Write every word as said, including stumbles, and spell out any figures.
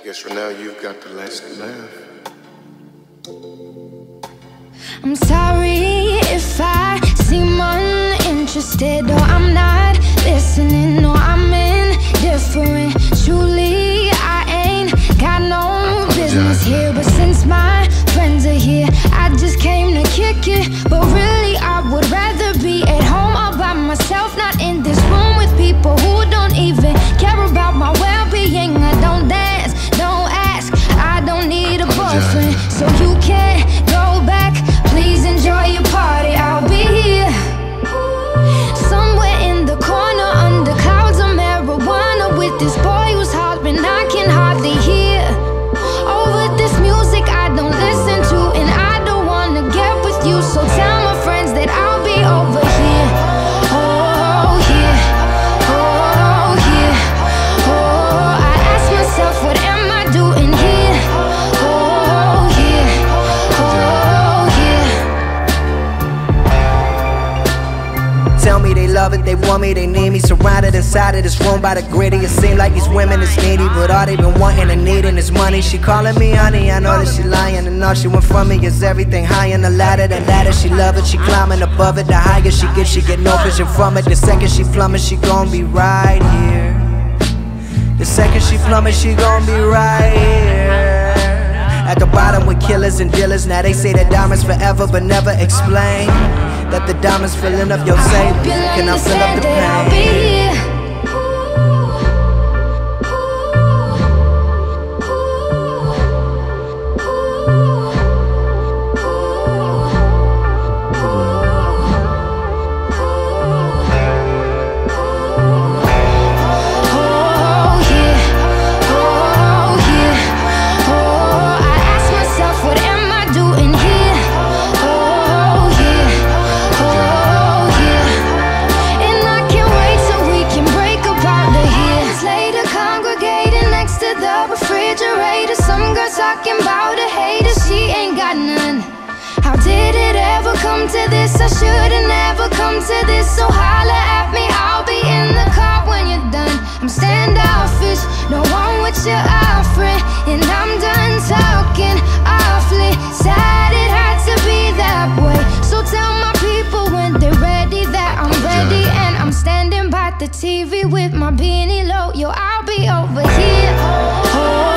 guess for now you've got the last laugh. I'm sorry if I seem uninterested, or I'm not listening, or I'm indifferent. Truly, I ain't got no business here, but since my friends are here, I just came to kick it. But really, I would rather be at home all by myself, not in this room with people who don't even care about my well-being. I don't dance, don't ask, I don't need a boyfriend, so you can't go back. Please enjoy your party, I'll be here somewhere in the corner under clouds of marijuana with this boy who's hollering I can hardly hear. Over this music I don't listen to, and I don't wanna get with you, so tell my friends that I'll be over here. Oh yeah, oh yeah, oh, I ask myself, what am I doing here? Oh yeah, oh yeah. Tell me they love it, they want me, they need me. Surrounded inside of this room by the gritty. It seems like these women is needy, but all they been wanting and needing is money. She calling me honey, I know that she lying, and all she want from me is everything high on the ladder. The ladder, she love it, she climbing above it. The higher she gets, she get no vision from it. The second she plummet, she gon' be right here. The second she plummet, she gon' be right here. At the bottom with killers and dealers. Now they say that diamonds forever, but never explain that the diamonds filling up your savings can I fill up the pain. Talking about a hater, she ain't got none. How did it ever come to this? I should've never come to this. So holla at me, I'll be in the car when you're done. I'm standoffish, no one with your offering, and I'm done talking awfully. Sad it had to be that way, so tell my people when they're ready that I'm ready, and I'm standing by the T V with my beanie low. Yo, I'll be over here. Oh,